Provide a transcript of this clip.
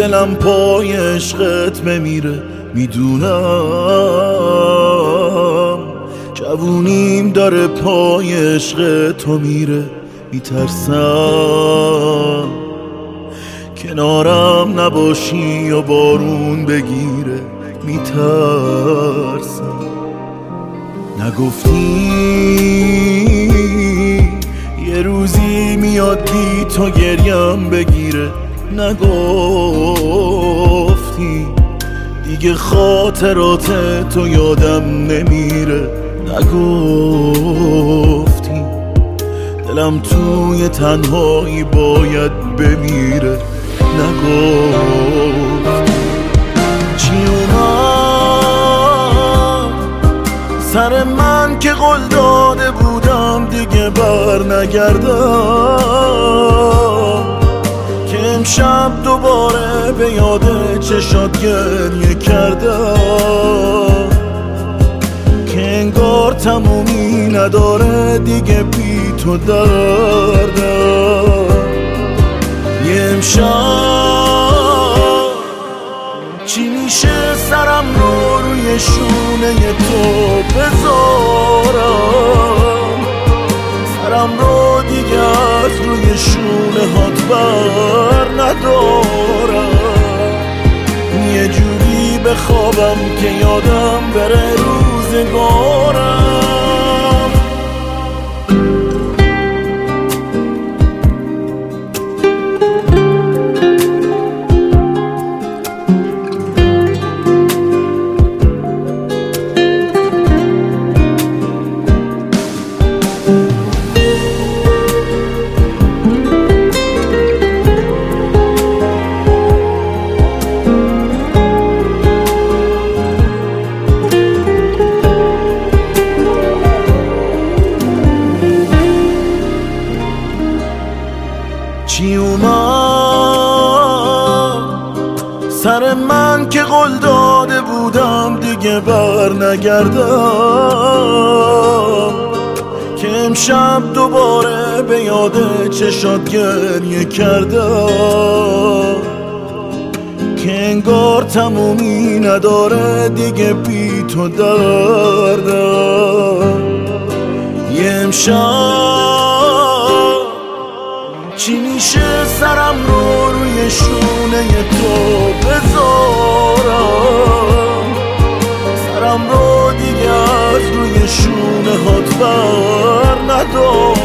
دلم پای عشقت بمیره، میدونم جوونیم داره پای عشق تو میره. میترسم کنارم نباشی و بارون بگیره، میترسم نگفتی یه روزی میاد بی تو گریم بگیره، نگفتی دیگه خاطرات تو یادم نمیره، نگفتی دلم توی تنهایی باید بمیره، نگفتی چی اومد سر من که قول داده بودم دیگه بر نگردم، که امشب دوباره به یاد چشات گریه کردم، که انگار تمومی نداره دیگه بی تو دردم. یه امشب چی میشه سرم رو روی شونه تو بذارم، سرم رو دیگه از روی شونه هات بر ندارم، یه جوری بخوابم که یادم بره روزگارم. چی اومد سر من که قول داده بودم دیگه بر نگردم، که امشب دوباره به یاد چشات گریه کردم، که انگار تمومی نداره دیگه بی تو دردم. یه امشب چی میشه سرم رو روی شونه تو بذارم، سرم رو دیگه از روی شونه هات بر ندارم،